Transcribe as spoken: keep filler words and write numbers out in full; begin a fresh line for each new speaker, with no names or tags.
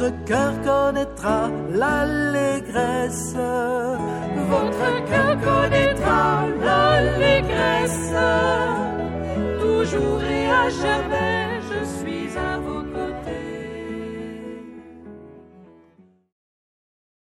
votre cœur connaîtra l'allégresse. Votre cœur connaîtra l'allégresse. Toujours et à jamais, je suis à vos